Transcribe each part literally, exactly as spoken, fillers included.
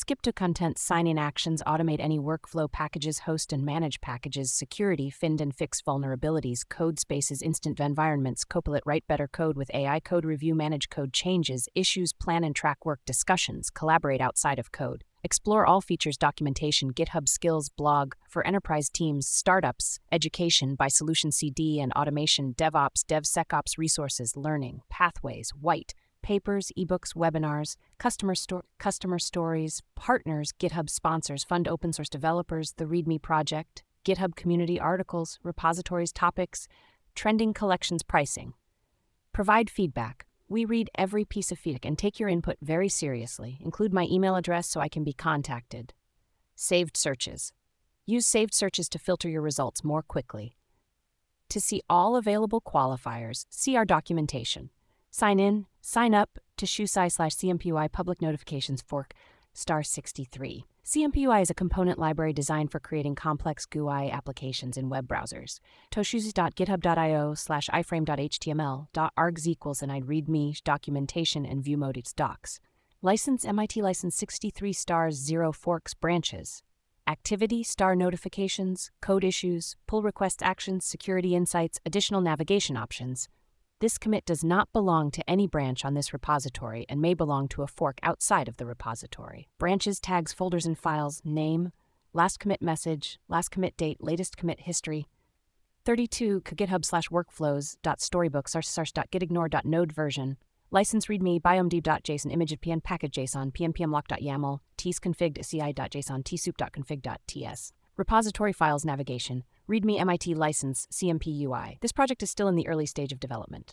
Skip to content, sign-in actions, automate any workflow, packages, host and manage packages, security, find and fix vulnerabilities, code spaces, instant environments, Copilot, write better code with A I, code review, manage code changes, issues, plan and track work, discussions, collaborate outside of code. Explore all features, documentation, GitHub skills, blog for enterprise teams, startups, education by Solution C D and automation, DevOps, DevSecOps resources, learning, pathways, white, papers, ebooks, webinars, customer sto- customer stories, partners, GitHub sponsors, fund open source developers, the README project, GitHub community articles, repositories, topics, trending collections, pricing. Provide feedback. We read every piece of feedback and take your input very seriously. Include my email address so I can be contacted. Saved searches. Use saved searches to filter your results more quickly. To see all available qualifiers, see our documentation. Sign in, sign up to ShuSci slash CMPUI public notifications fork star sixty-three. C M P U I is a component library designed for creating complex G U I applications in web browsers. Toshusa.github.io slash iframe.html, args equals and I'd readme documentation and view mode its docs. License M I T license sixty-three stars zero forks branches. Activity star notifications, code issues, pull request actions, security insights, additional navigation options. This commit does not belong to any branch on this repository and may belong to a fork outside of the repository. Branches, tags, folders, and files, name, last commit message, last commit date, latest commit history. thirty-two GitHub slash workflows dot storybooks .gitignore.node version. License readme biomd.json image of pn package json pnpmlock.yaml tsconfig ci.json tsoup.config.ts. Repository files navigation. README M I T license C M P U I. This project is still in the early stage of development.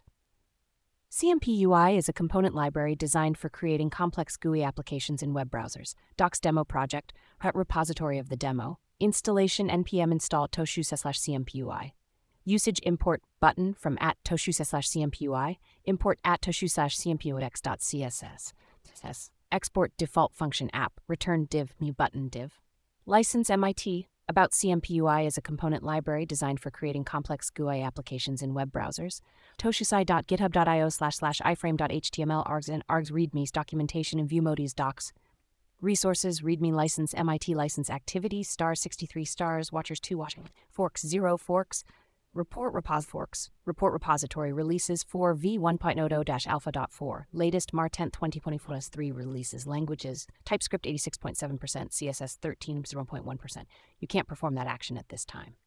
C M P U I is a component library designed for creating complex G U I applications in web browsers. Docs demo project, repository of the demo. Installation npm install toshusa slash cmpui. Usage import button from at toshusa slash cmpui. Import at toshu slash cmpuix.css. Export default function app. Return div new button div. License M I T. About C M P U I is a component library designed for creating complex G U I applications in web browsers. Toshusai.github.io slash slash iframe.html args and args readmes documentation and view modis docs. Resources, readme license, M I T license, activity, star sixty-three stars, watchers two watching, forks zero forks, report repos forks, report repository releases four v one point zero alpha dot four, latest March tenth twenty twenty-four S three releases, languages, TypeScript eighty-six point seven percent, C S S thirteen point zero point one percent. You can't perform that action at this time.